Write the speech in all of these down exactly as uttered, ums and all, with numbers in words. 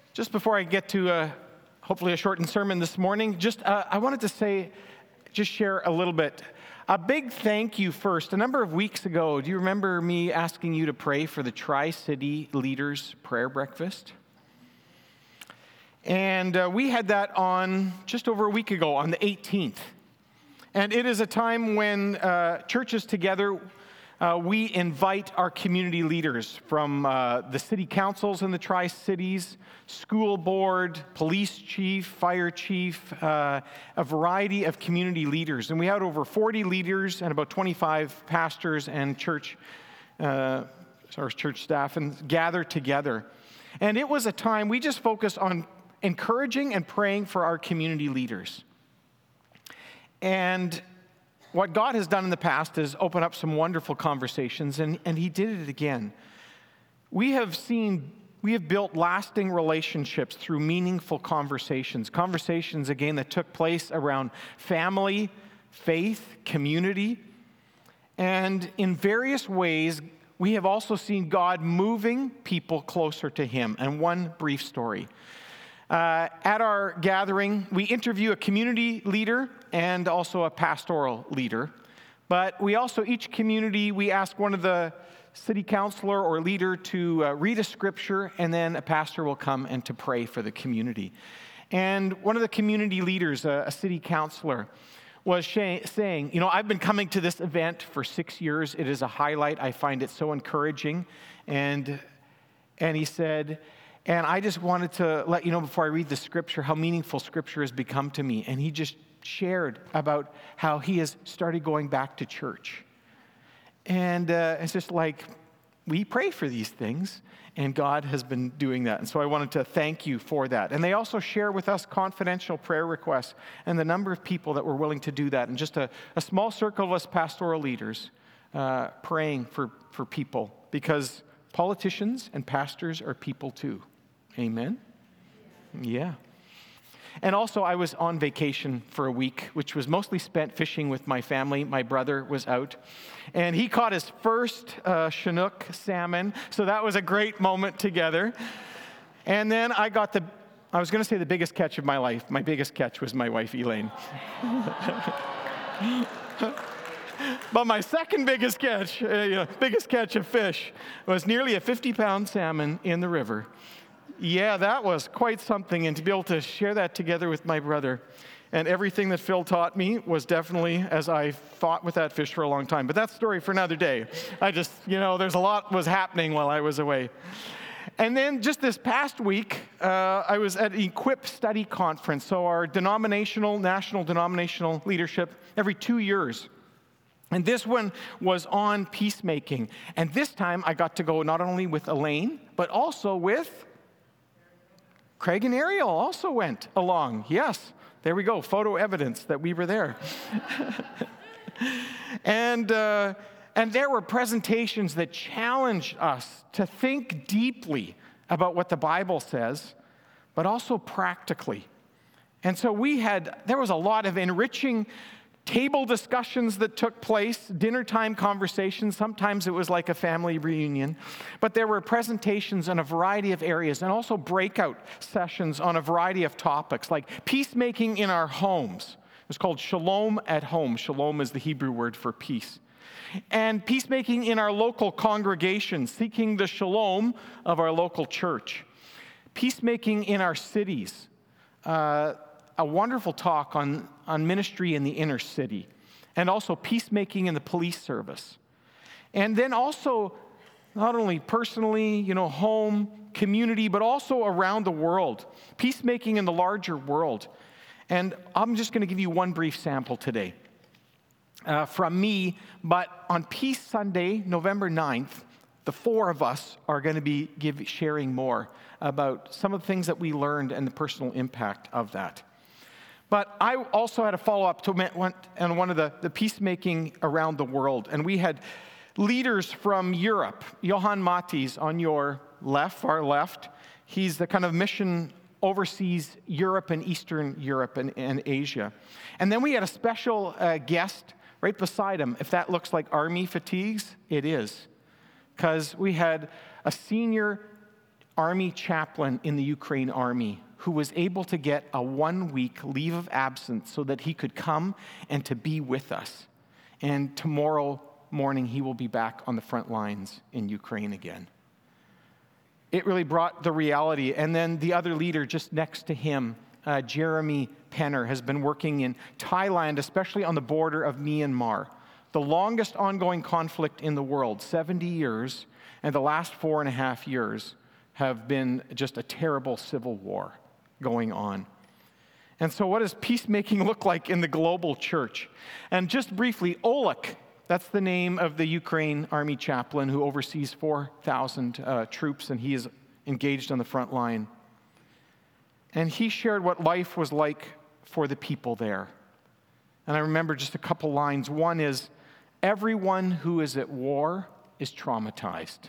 Just before I get to uh, hopefully a shortened sermon this morning, just uh, I wanted to say, just share a little bit. A big thank you first. A number of weeks ago, do you remember me asking you to pray for the Tri-City Leaders Prayer Breakfast? And uh, we had that on just over a week ago, on the eighteenth. And it is a time when uh, churches together, uh, we invite our community leaders from uh, the city councils in the Tri-Cities, school board, police chief, fire chief, uh, a variety of community leaders. And we had over forty leaders and about twenty-five pastors and church, uh, sorry, church staff and gather together. And it was a time we just focused on encouraging and praying for our community leaders. And what God has done in the past is open up some wonderful conversations, and, and he did it again. We have seen, we have built lasting relationships through meaningful conversations. Conversations, again, that took place around family, faith, community. And in various ways, we have also seen God moving people closer to him. And one brief story. Uh, at our gathering, we interview a community leader and also a pastoral leader. But we also, each community, we ask one of the city councilor or leader to uh, read a scripture, and then a pastor will come and to pray for the community. And one of the community leaders, a, a city councilor, was sh- saying, you know, I've been coming to this event for six years. It is a highlight. I find it so encouraging. And, and he said, and I just wanted to let you know before I read the scripture how meaningful scripture has become to me. And he just shared about how he has started going back to church. And uh, it's just like, we pray for these things, and God has been doing that. And so I wanted to thank you for that. And they also share with us confidential prayer requests and the number of people that were willing to do that. And just a, a small circle of us pastoral leaders uh, praying for, for people, because politicians and pastors are people too. Amen? Yeah. And also, I was on vacation for a week, which was mostly spent fishing with my family. My brother was out, and he caught his first uh, Chinook salmon, so that was a great moment together. And then I got the, I was going to say the biggest catch of my life. My biggest catch was my wife, Elaine. But my second biggest catch, uh, you know, biggest catch of fish, was nearly a fifty-pound salmon in the river. Yeah, that was quite something, and to be able to share that together with my brother. And everything that Phil taught me was definitely as I fought with that fish for a long time. But that's a story for another day. I just, you know, there's a lot was happening while I was away. And then just this past week, uh, I was at an Equip Study Conference. So our denominational, national denominational leadership, every two years. And this one was on peacemaking. And this time I got to go not only with Elaine, but also with Craig and Ariel also went along. Yes, there we go, photo evidence that we were there. and uh, and there were presentations that challenged us to think deeply about what the Bible says, but also practically. And so we had, there was a lot of enriching table discussions that took place, dinner time conversations. Sometimes it was like a family reunion. But there were presentations on a variety of areas, and also breakout sessions on a variety of topics, like peacemaking in our homes. It was called Shalom at Home. Shalom is the Hebrew word for peace. And peacemaking in our local congregation, seeking the shalom of our local church. Peacemaking in our cities. Uh, a wonderful talk on, on ministry in the inner city, and also peacemaking in the police service. And then also, not only personally, you know, home, community, but also around the world, peacemaking in the larger world. And I'm just going to give you one brief sample today uh, from me, but on Peace Sunday, November ninth, the four of us are going to be give, sharing more about some of the things that we learned and the personal impact of that. But I also had a follow-up to on one of the, the peacemaking around the world. And we had leaders from Europe. Johan Matis on your left, far left. He's the kind of mission oversees Europe and Eastern Europe and, and Asia. And then we had a special uh, guest right beside him. If that looks like army fatigues, it is. Because we had a senior army chaplain in the Ukraine army who was able to get a one-week leave of absence so that he could come and to be with us. And tomorrow morning, he will be back on the front lines in Ukraine again. It really brought the reality. And then the other leader just next to him, uh, Jeremy Penner, has been working in Thailand, especially on the border of Myanmar, the longest ongoing conflict in the world, seventy years, and the last four and a half years have been just a terrible civil war going on. And so what does peacemaking look like in the global church? And just briefly, Oleg, that's the name of the Ukraine army chaplain who oversees four thousand uh, troops, and he is engaged on the front line. And he shared what life was like for the people there. And I remember just a couple lines. One is, everyone who is at war is traumatized.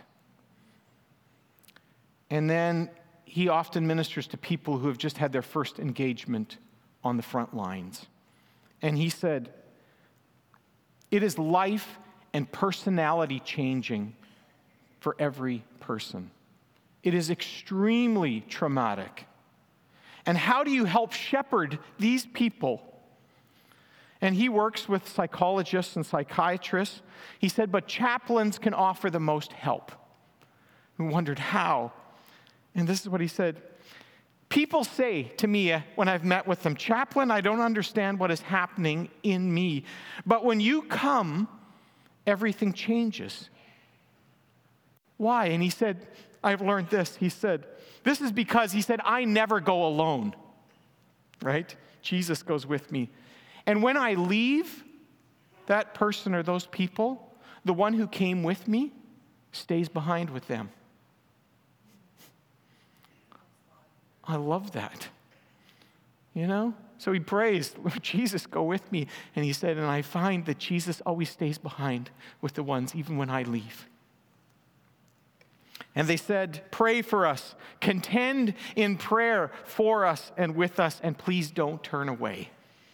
And then he often ministers to people who have just had their first engagement on the front lines. And he said, it is life and personality changing for every person. It is extremely traumatic. And how do you help shepherd these people? And he works with psychologists and psychiatrists. He said, but chaplains can offer the most help. We wondered how. And this is what he said. People say to me when I've met with them, chaplain, I don't understand what is happening in me. But when you come, everything changes. Why? And he said, I've learned this. He said, this is because, he said, I never go alone. Right? Jesus goes with me. And when I leave, that person or those people, the one who came with me, stays behind with them. I love that. You know? So he prays, Lord Jesus, go with me. And he said, and I find that Jesus always stays behind with the ones, even when I leave. And they said, pray for us. Contend in prayer for us and with us, and please don't turn away.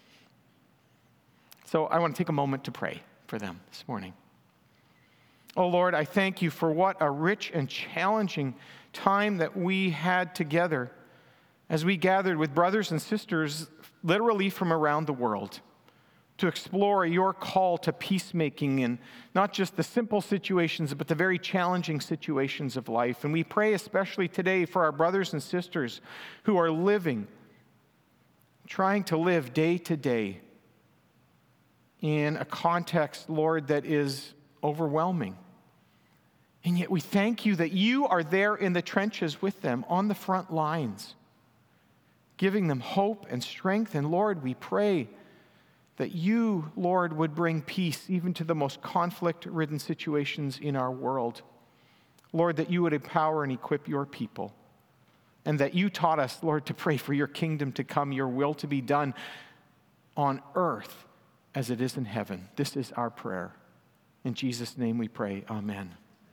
So I want to take a moment to pray for them this morning. Oh Lord, I thank you for what a rich and challenging time that we had together as we gathered with brothers and sisters literally from around the world to explore your call to peacemaking in not just the simple situations, but the very challenging situations of life. And we pray especially today for our brothers and sisters who are living, trying to live day to day in a context, Lord, that is overwhelming. And yet we thank you that you are there in the trenches with them, on the front lines, giving them hope and strength. And Lord, we pray that you, Lord, would bring peace even to the most conflict-ridden situations in our world. Lord, that you would empower and equip your people. And that you taught us, Lord, to pray for your kingdom to come, your will to be done on earth as it is in heaven. This is our prayer. In Jesus' name we pray, amen.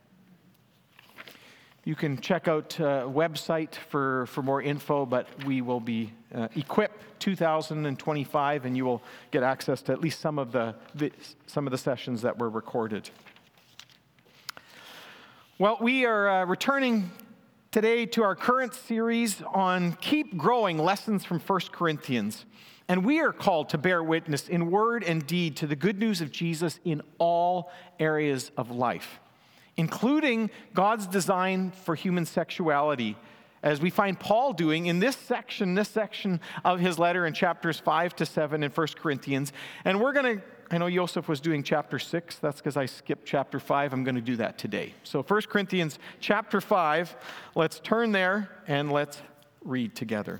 You can check out a website for, for more info, but we will be uh, Equip two thousand twenty-five, and you will get access to at least some of the, the some of the sessions that were recorded. Well, we are uh, returning today to our current series on Keep Growing, Lessons from First Corinthians. And we are called to bear witness in word and deed to the good news of Jesus in all areas of life, including God's design for human sexuality, as we find Paul doing in this section, this section of his letter in chapters five to seven in First Corinthians. And we're going to, I know Joseph was doing chapter six. That's because I skipped chapter five. I'm going to do that today. So First Corinthians chapter five, let's turn there and let's read together.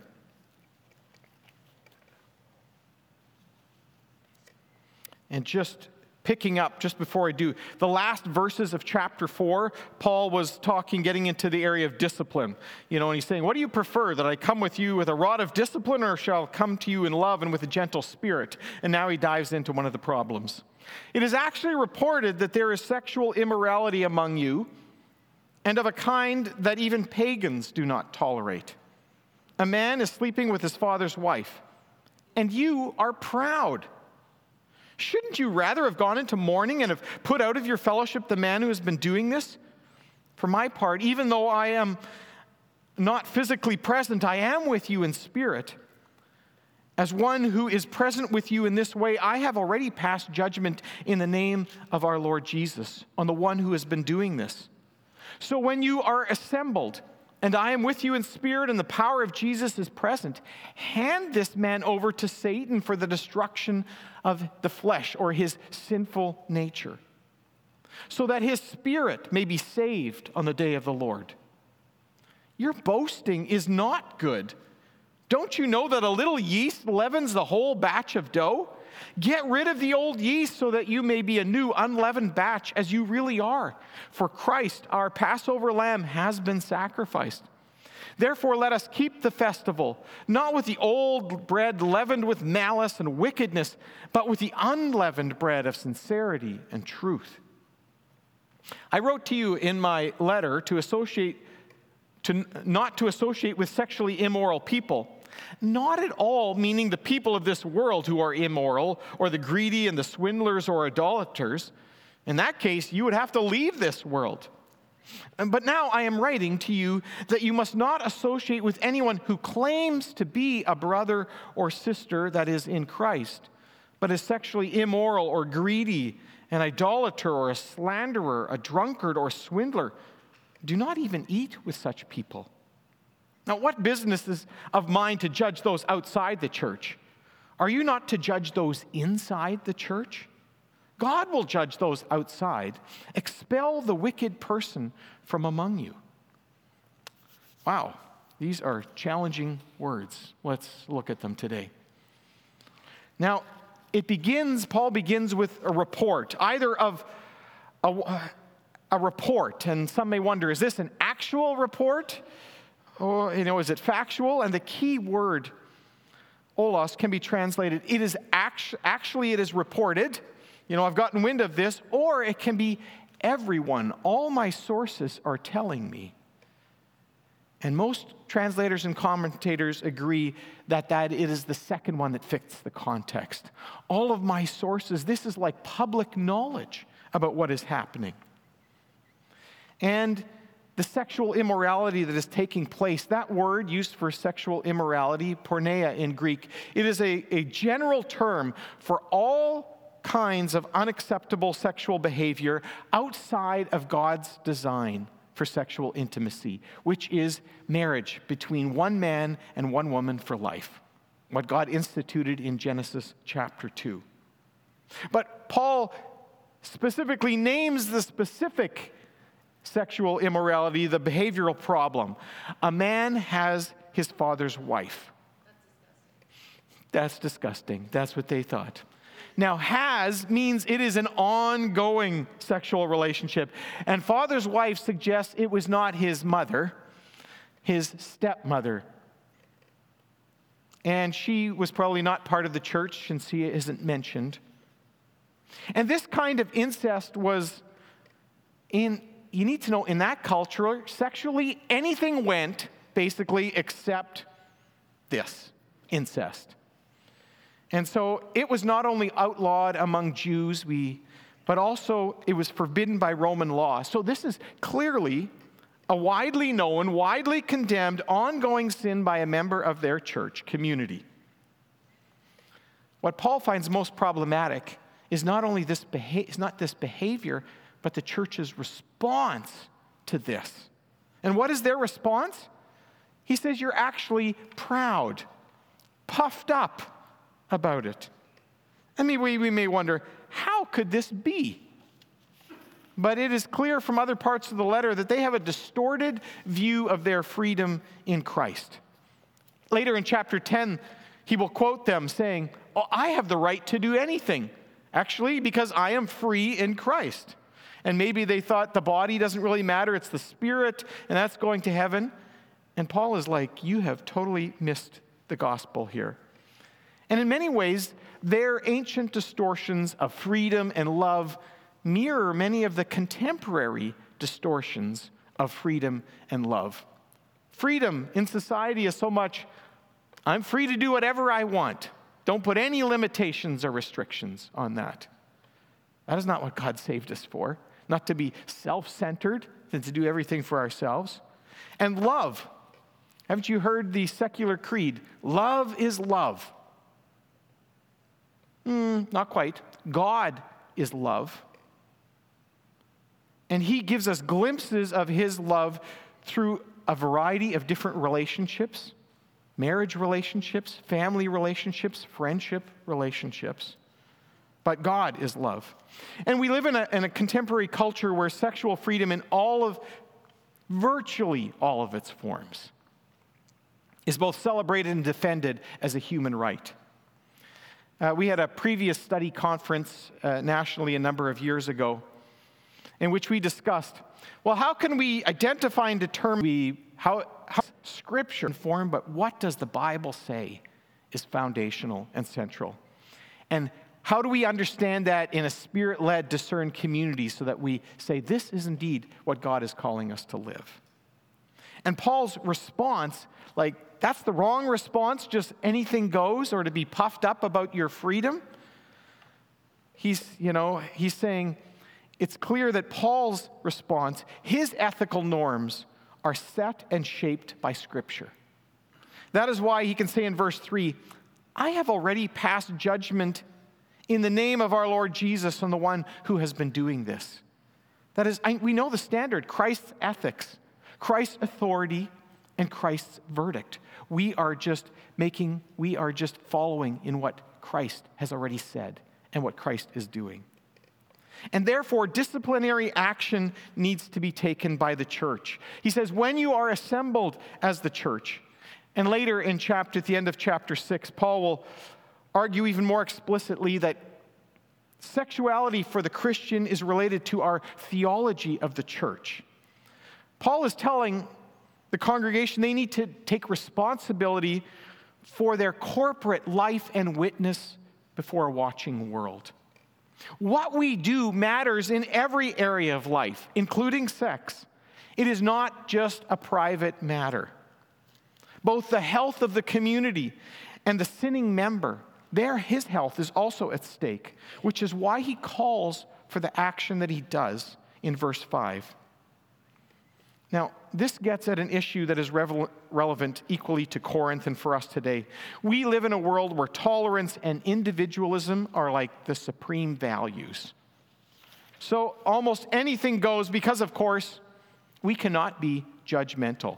And just picking up, just before I do, the last verses of chapter four, Paul was talking, getting into the area of discipline. You know, and he's saying, what do you prefer, that I come with you with a rod of discipline, or shall I come to you in love and with a gentle spirit? And now he dives into one of the problems. It is actually reported that there is sexual immorality among you, and of a kind that even pagans do not tolerate. A man is sleeping with his father's wife, and you are proud. Shouldn't you rather have gone into mourning and have put out of your fellowship the man who has been doing this? For my part, even though I am not physically present, I am with you in spirit. As one who is present with you in this way, I have already passed judgment in the name of our Lord Jesus on the one who has been doing this. So when you are assembled, and I am with you in spirit, and the power of Jesus is present, hand this man over to Satan for the destruction of the flesh, or his sinful nature, so that his spirit may be saved on the day of the Lord. Your boasting is not good. Don't you know that a little yeast leavens the whole batch of dough? Get rid of the old yeast so that you may be a new unleavened batch as you really are. For Christ, our Passover lamb, has been sacrificed. Therefore, let us keep the festival, not with the old bread leavened with malice and wickedness, but with the unleavened bread of sincerity and truth. I wrote to you in my letter to associate To, not to associate with sexually immoral people. Not at all meaning the people of this world who are immoral, or the greedy and the swindlers or idolaters. In that case, you would have to leave this world. But now I am writing to you that you must not associate with anyone who claims to be a brother or sister that is in Christ, but is sexually immoral or greedy, an idolater or a slanderer, a drunkard or swindler. Do not even eat with such people. Now, what business is of mine to judge those outside the church? Are you not to judge those inside the church? God will judge those outside. Expel the wicked person from among you. Wow, these are challenging words. Let's look at them today. Now, it begins, Paul begins with a report, either of a A report, and some may wonder, is this an actual report? Or, you know, is it factual? And the key word, olos, can be translated, it is actu- actually it is reported. You know, I've gotten wind of this. Or it can be everyone. All my sources are telling me. And most translators and commentators agree that, that it is the second one that fits the context. All of my sources, this is like public knowledge about what is happening. And the sexual immorality that is taking place, that word used for sexual immorality, porneia in Greek, it is a, a general term for all kinds of unacceptable sexual behavior outside of God's design for sexual intimacy, which is marriage between one man and one woman for life, what God instituted in Genesis chapter two. But Paul specifically names the specific sexual immorality, the behavioral problem. A man has his father's wife. That's disgusting. That's what they thought. Now, has means it is an ongoing sexual relationship. And father's wife suggests it was not his mother, his stepmother. And she was probably not part of the church, since she isn't mentioned. And this kind of incest was in You need to know, in that culture, sexually, anything went, basically, except this, incest. And so it was not only outlawed among Jews, we, but also it was forbidden by Roman law. So this is clearly a widely known, widely condemned, ongoing sin by a member of their church community. What Paul finds most problematic is not only this beha- is not this behavior, but the church's response to this. And what is their response? He says, you're actually proud, puffed up about it. I mean, we, we may wonder, how could this be? But it is clear from other parts of the letter that they have a distorted view of their freedom in Christ. Later in chapter ten, he will quote them saying, oh, I have the right to do anything, actually, because I am free in Christ. And maybe they thought the body doesn't really matter, it's the spirit, and that's going to heaven. And Paul is like, you have totally missed the gospel here. And in many ways, their ancient distortions of freedom and love mirror many of the contemporary distortions of freedom and love. Freedom in society is so much, I'm free to do whatever I want. Don't put any limitations or restrictions on that. That is not what God saved us for. Not to be self-centered, and to do everything for ourselves. And love. Haven't you heard the secular creed? Love is love. Mm, not quite. God is love. And he gives us glimpses of his love through a variety of different relationships, marriage relationships, family relationships, friendship relationships. But God is love. And we live in a, in a contemporary culture where sexual freedom in all of, virtually all of its forms, is both celebrated and defended as a human right. Uh, we had a previous study conference uh, nationally a number of years ago in which we discussed, well, how can we identify and determine we, how, how Scripture informed, but what does the Bible say is foundational and central? And how do we understand that in a Spirit-led, discerned community so that we say, this is indeed what God is calling us to live? And Paul's response, like, that's the wrong response, just anything goes, or to be puffed up about your freedom. He's, you know, he's saying it's clear that Paul's response, his ethical norms, are set and shaped by Scripture. That is why he can say in verse three, I have already passed judgment in the name of our Lord Jesus on the one who has been doing this. That is, I, we know the standard, Christ's ethics, Christ's authority, and Christ's verdict. We are just making, we are just following in what Christ has already said and what Christ is doing. And therefore, disciplinary action needs to be taken by the church. He says, when you are assembled as the church, and later in chapter, at the end of chapter six, Paul will argue even more explicitly that sexuality for the Christian is related to our theology of the church. Paul is telling the congregation they need to take responsibility for their corporate life and witness before a watching world. What we do matters in every area of life, including sex. It is not just a private matter. Both the health of the community and the sinning member, there his health is also at stake, which is why he calls for the action that he does in verse five. Now, this gets at an issue that is revel- relevant equally to Corinth and for us today. We live in a world where tolerance and individualism are like the supreme values. So almost anything goes because, of course, we cannot be judgmental.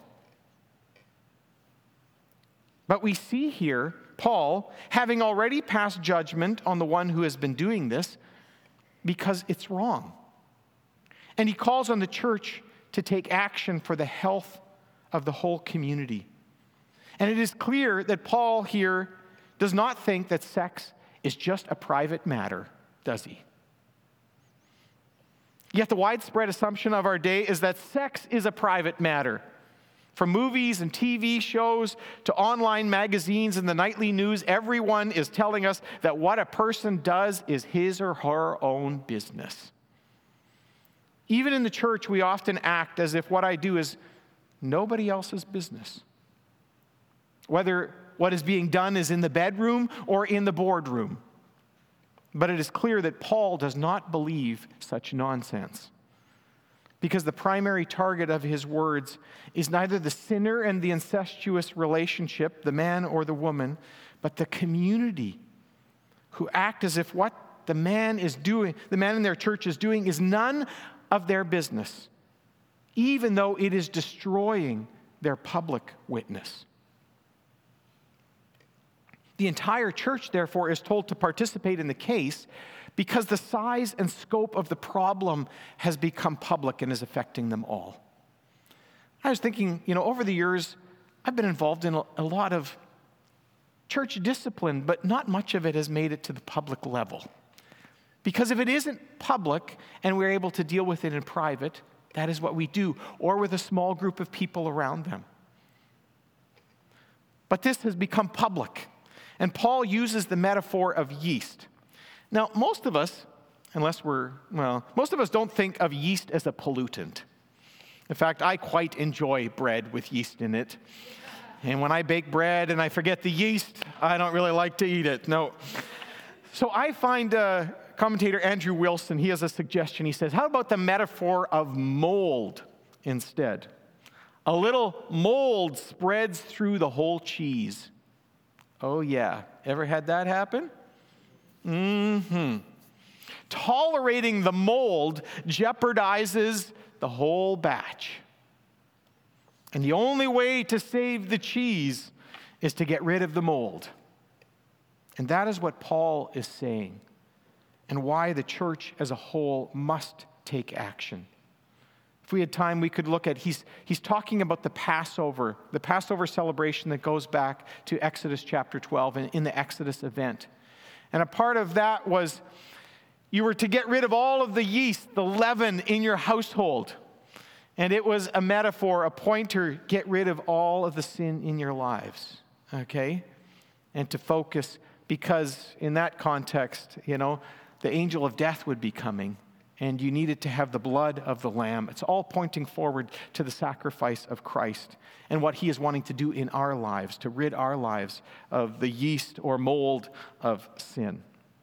But we see here Paul having already passed judgment on the one who has been doing this because it's wrong. And he calls on the church to take action for the health of the whole community. And it is clear that Paul here does not think that sex is just a private matter, does he? Yet the widespread assumption of our day is that sex is a private matter. From movies and T V shows to online magazines and the nightly news, everyone is telling us that what a person does is his or her own business. Even in the church, we often act as if what I do is nobody else's business. Whether what is being done is in the bedroom or in the boardroom. But it is clear that Paul does not believe such nonsense, because the primary target of his words is neither the sinner and the incestuous relationship, the man or the woman, but the community who act as if what the man is doing, the man in their church is doing, is none of their business, even though it is destroying their public witness. The entire church, therefore, is told to participate in the case because the size and scope of the problem has become public and is affecting them all. I was thinking, you know, over the years, I've been involved in a lot of church discipline, but not much of it has made it to the public level. Because if it isn't public and we're able to deal with it in private, that is what we do, or with a small group of people around them. But this has become public, and Paul uses the metaphor of yeast. Now, most of us, unless we're, well, most of us don't think of yeast as a pollutant. In fact, I quite enjoy bread with yeast in it. And when I bake bread and I forget the yeast, I don't really like to eat it, no. So I find uh, commentator Andrew Wilson, he has a suggestion. He says, how about the metaphor of mold instead? a little mold spreads through the whole cheese. Oh yeah, ever had that happen? Mm-hmm. Tolerating the mold jeopardizes the whole batch. And the only way to save the cheese is to get rid of the mold. And that is what Paul is saying, and why the church as a whole must take action. If we had time, we could look at, he's, he's talking about the Passover, the Passover celebration that goes back to Exodus chapter twelve and in the Exodus event. And a part of that was you were to get rid of all of the yeast, the leaven in your household. And it was a metaphor, a pointer, get rid of all of the sin in your lives, okay? And to focus, because in that context, you know, the angel of death would be coming, and you needed to have the blood of the Lamb. It's all pointing forward to the sacrifice of Christ and what he is wanting to do in our lives, to rid our lives of the yeast or mold of sin.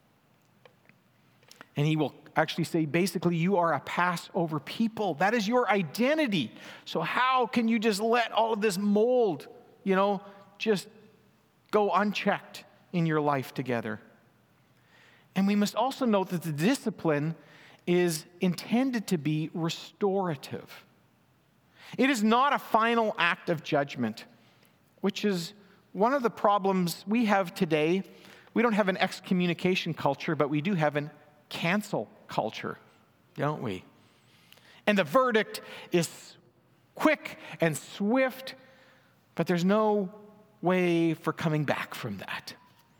And he will actually say, basically, you are a Passover people. That is your identity. So how can you just let all of this mold, you know, just go unchecked in your life together? And we must also note that the discipline is intended to be restorative. It is not a final act of judgment, which is one of the problems we have today. We don't have an excommunication culture, but we do have an cancel culture, don't we? And the verdict is quick and swift, but there's no way for coming back from that.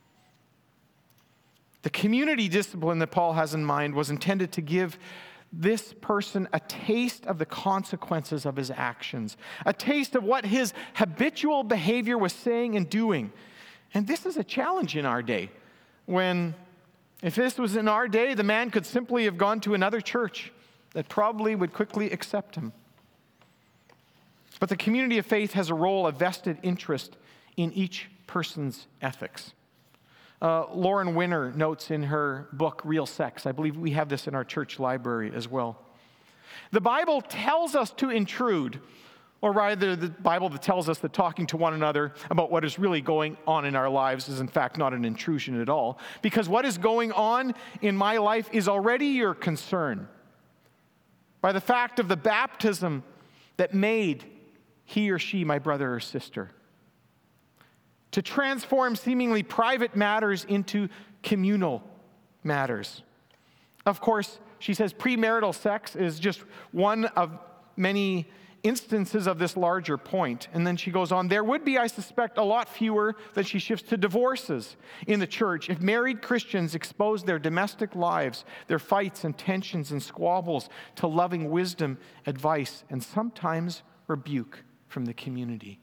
The community discipline that Paul has in mind was intended to give this person a taste of the consequences of his actions, a taste of what his habitual behavior was saying and doing. And this is a challenge in our day, when if this was in our day, the man could simply have gone to another church that probably would quickly accept him. But the community of faith has a role, a vested interest in each person's ethics. Uh, Lauren Winner notes in her book, Real Sex, I believe we have this in our church library as well. The Bible tells us to intrude, or rather the Bible that tells us that talking to one another about what is really going on in our lives is in fact not an intrusion at all, because what is going on in my life is already your concern. By the fact of the baptism that made he or she my brother or sister. To transform seemingly private matters into communal matters. Of course, she says premarital sex is just one of many instances of this larger point. And then she goes on, there would be, I suspect, a lot fewer that she shifts to divorces in the church if married Christians expose their domestic lives, their fights and tensions and squabbles to loving wisdom, advice, and sometimes rebuke from the community.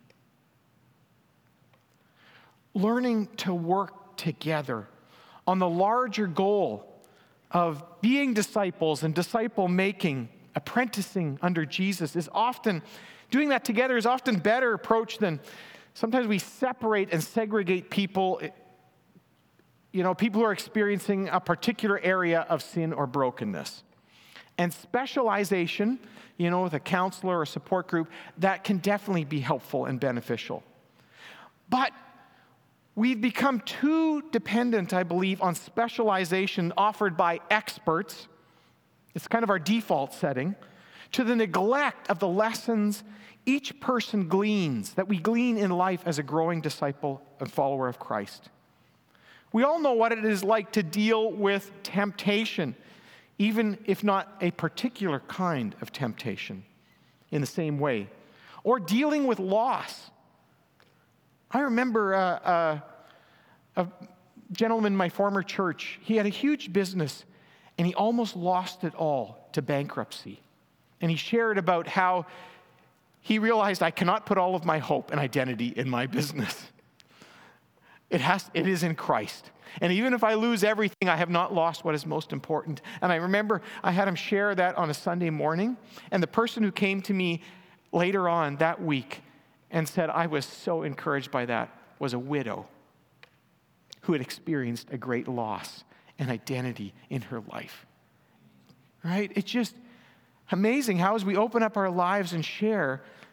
Learning to work together on the larger goal of being disciples and disciple making, apprenticing under Jesus is often, doing that together is often better approach than sometimes we separate and segregate people, you know, people who are experiencing a particular area of sin or brokenness. And specialization, you know, with a counselor or support group, that can definitely be helpful and beneficial. But we've become too dependent, I believe, on specialization offered by experts. It's kind of our default setting, to the neglect of the lessons each person gleans, that we glean in life as a growing disciple and follower of Christ. We all know what it is like to deal with temptation, even if not a particular kind of temptation, in the same way, or dealing with loss. I remember uh, uh, a gentleman in my former church. He had a huge business, and he almost lost it all to bankruptcy. And he shared about how he realized, I cannot put all of my hope and identity in my business. It has, it is in Christ. And even if I lose everything, I have not lost what is most important. And I remember I had him share that on a Sunday morning, and the person who came to me later on that week and said, I was so encouraged by that, was a widow who had experienced a great loss and identity in her life. Right? It's just amazing how as we open up our lives and share,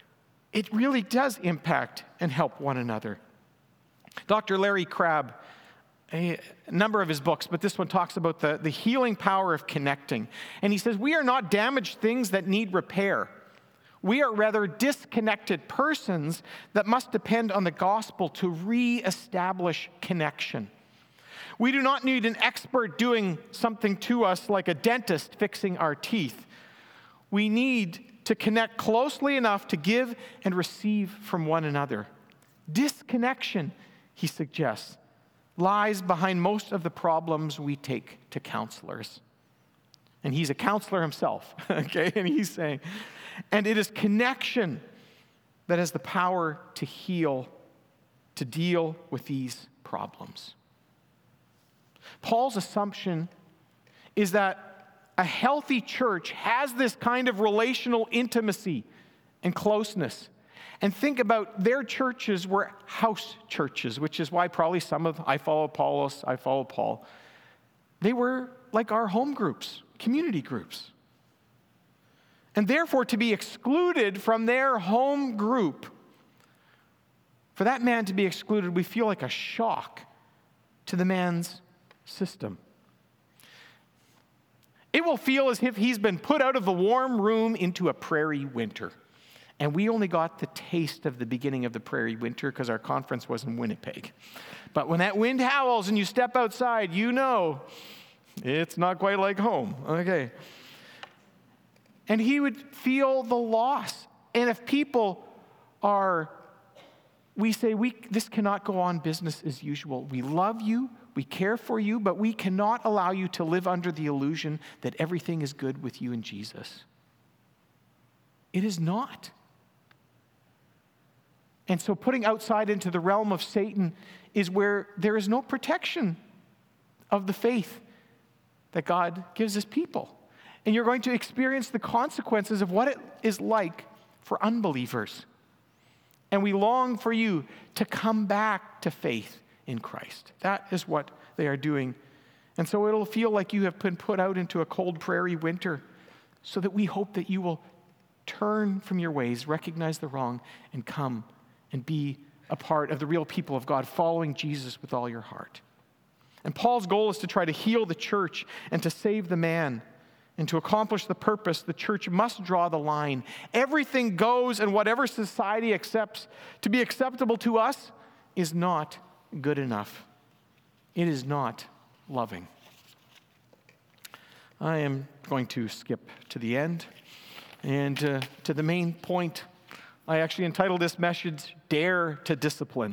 it really does impact and help one another. Doctor Larry Crabb, a number of his books, but this one talks about the, the healing power of connecting. And he says, we are not damaged things that need repair. We are rather disconnected persons that must depend on the gospel to re-establish connection. We do not need an expert doing something to us like a dentist fixing our teeth. We need to connect closely enough to give and receive from one another. Disconnection, he suggests, lies behind most of the problems we take to counselors. And he's a counselor himself, okay? And he's saying, and it is connection that has the power to heal, to deal with these problems. Paul's assumption is that a healthy church has this kind of relational intimacy and closeness. And think about their churches were house churches, which is why probably some of, I follow Apollos, I follow Paul. They were like our home groups, community groups. And therefore, to be excluded from their home group, for that man to be excluded, we feel like a shock to the man's system. It will feel as if he's been put out of the warm room into a prairie winter. And we only got the taste of the beginning of the prairie winter because our conference was in Winnipeg. But when that wind howls and you step outside, you know it's not quite like home. Okay. And he would feel the loss. And if people are, we say, we this cannot go on business as usual. We love you, we care for you, but we cannot allow you to live under the illusion that everything is good with you and Jesus. It is not. And so putting outside into the realm of Satan is where there is no protection of the faith that God gives his people. And you're going to experience the consequences of what it is like for unbelievers. And we long for you to come back to faith in Christ. That is what they are doing. And so it'll feel like you have been put out into a cold prairie winter, so that we hope that you will turn from your ways, recognize the wrong, and come and be a part of the real people of God, following Jesus with all your heart. And Paul's goal is to try to heal the church and to save the man. And to accomplish the purpose, the church must draw the line. Everything goes, and whatever society accepts to be acceptable to us is not good enough. It is not loving. I am going to skip to the end and uh, to the main point. I actually entitled this message, Dare to Discipline.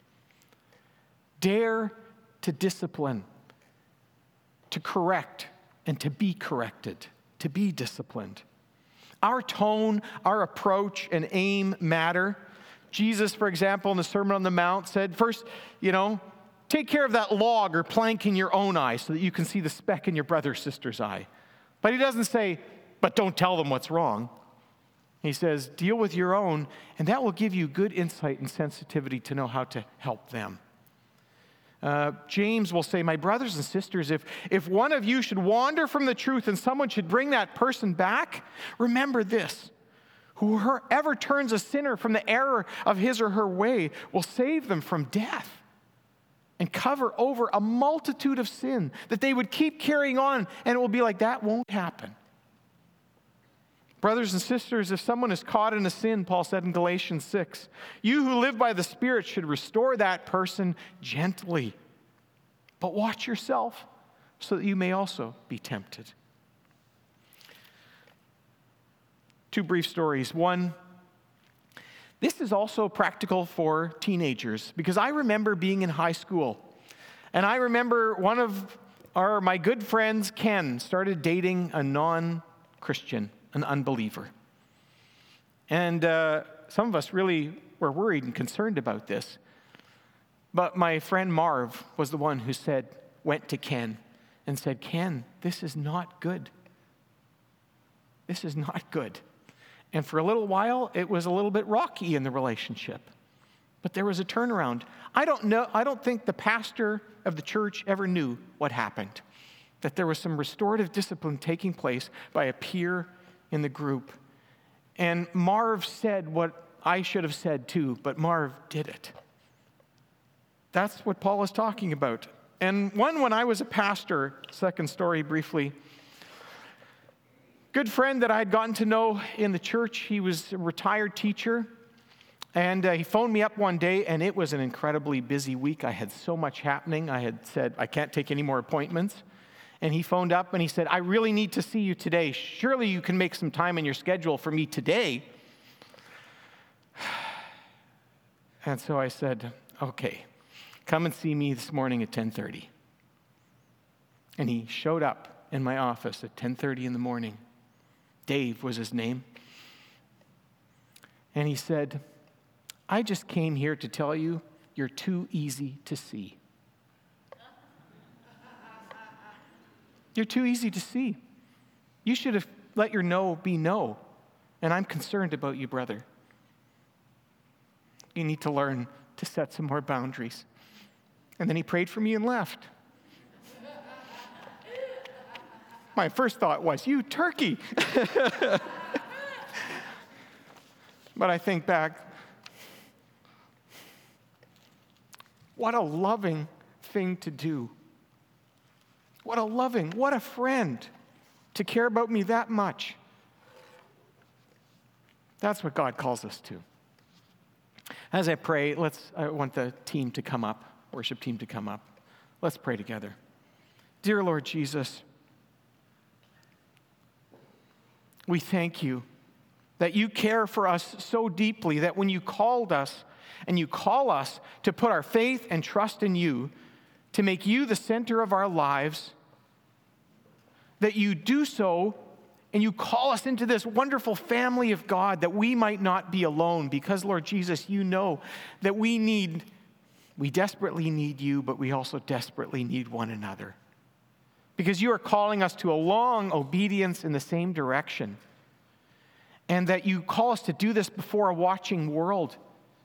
Dare to discipline, to correct, and to be corrected, to be disciplined. Our tone, our approach, and aim matter. Jesus, for example, in the Sermon on the Mount said, first, you know, take care of that log or plank in your own eye so that you can see the speck in your brother or sister's eye. But he doesn't say, but don't tell them what's wrong. He says, deal with your own, and that will give you good insight and sensitivity to know how to help them. Uh, James will say, my brothers and sisters, if, if one of you should wander from the truth and someone should bring that person back, remember this. Whoever turns a sinner from the error of his or her way will save them from death and cover over a multitude of sin that they would keep carrying on, and it will be like, that won't happen. Brothers and sisters, if someone is caught in a sin, Paul said in Galatians six, you who live by the Spirit should restore that person gently. But watch yourself so that you may also be tempted. Two brief stories. One, this is also practical for teenagers, because I remember being in high school, and I remember one of our my good friends, Ken, started dating a non-Christian, an unbeliever. And uh, some of us really were worried and concerned about this. But my friend Marv was the one who said, went to Ken and said, Ken, this is not good. This is not good. And for a little while, it was a little bit rocky in the relationship. But there was a turnaround. I don't know, I don't think the pastor of the church ever knew what happened. That there was some restorative discipline taking place by a peer in the group. And Marv said what I should have said too, but Marv did it. That's what Paul is talking about. And one, when I was a pastor, second story briefly, good friend that I had gotten to know in the church, he was a retired teacher, and uh, he phoned me up one day, and it was an incredibly busy week. I had so much happening. I had said, I can't take any more appointments. And he phoned up and he said, I really need to see you today. Surely you can make some time in your schedule for me today. And so I said, okay, come and see me this morning at ten thirty. And he showed up in my office at ten thirty in the morning. Dave was his name. And he said, I just came here to tell you you're too easy to see. You're too easy to see. You should have let your no be no. And I'm concerned about you, brother. You need to learn to set some more boundaries. And then he prayed for me and left. My first thought was, you turkey. But I think back, what a loving thing to do. What a loving, what a friend to care about me that much. That's what God calls us to. As I pray, let's, I want the team to come up, worship team to come up. Let's pray together. Dear Lord Jesus, we thank you that you care for us so deeply that when you called us and you call us to put our faith and trust in you, to make you the center of our lives, that you do so and you call us into this wonderful family of God that we might not be alone because, Lord Jesus, you know that we need, we desperately need you, but we also desperately need one another. Because you are calling us to a long obedience in the same direction. And that you call us to do this before a watching world.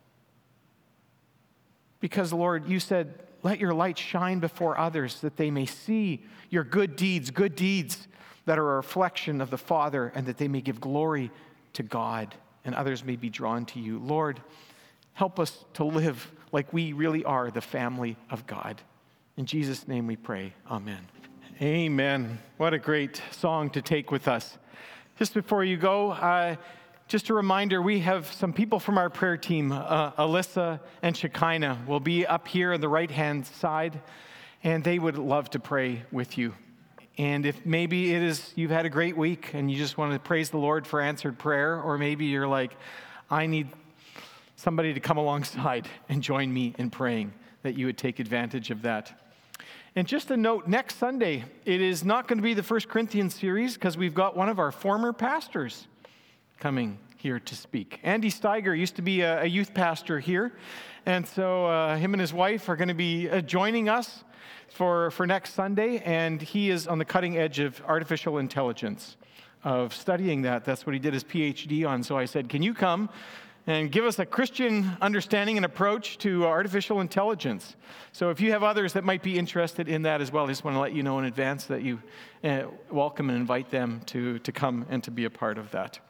Because, Lord, you said, let your light shine before others that they may see your good deeds, good deeds that are a reflection of the Father, and that they may give glory to God and others may be drawn to you. Lord, help us to live like we really are the family of God. In Jesus' name we pray. Amen. Amen. What a great song to take with us. Just before you go, uh, just a reminder, we have some people from our prayer team, uh, Alyssa and Shekinah, will be up here on the right-hand side, and they would love to pray with you. And if maybe it is you've had a great week and you just want to praise the Lord for answered prayer, or maybe you're like, I need somebody to come alongside and join me in praying, that you would take advantage of that. And just a note, next Sunday, it is not going to be the First Corinthians series because we've got one of our former pastors coming here to speak. Andy Steiger used to be a, a youth pastor here, and so uh, him and his wife are going to be uh, joining us for, for next Sunday, and he is on the cutting edge of artificial intelligence, of studying that. That's what he did his P H D on. So I said, can you come and give us a Christian understanding and approach to artificial intelligence? So if you have others that might be interested in that as well, I just want to let you know in advance that you uh, welcome and invite them to, to come and to be a part of that.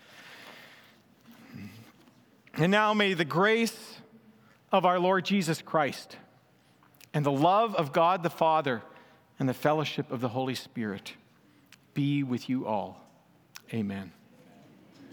And now may the grace of our Lord Jesus Christ and the love of God the Father and the fellowship of the Holy Spirit be with you all. Amen.